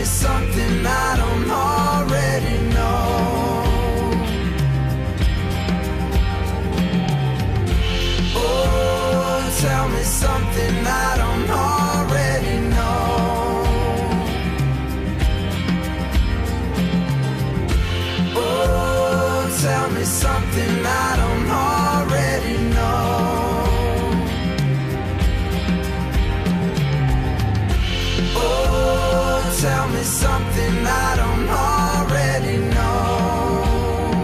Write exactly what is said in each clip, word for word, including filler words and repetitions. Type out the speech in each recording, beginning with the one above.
something I don't already know. Oh, tell me something I don't already know. Oh, tell me something I don't already know. Oh, tell me something I don't already know.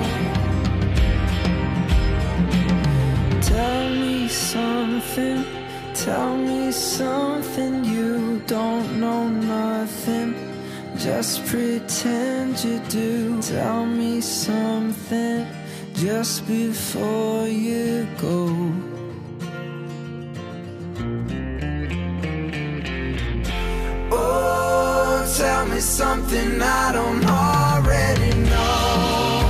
Tell me something, tell me something you don't know nothing. Just pretend you do. Tell me something just before you go. Oh, tell me something I don't already know.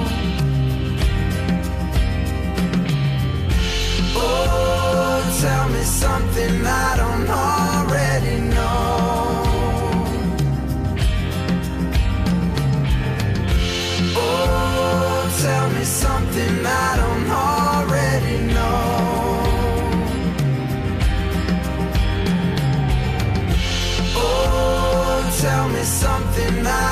Oh, tell me something I don't already know. Oh, tell me something I don't already know. Oh, tell me something I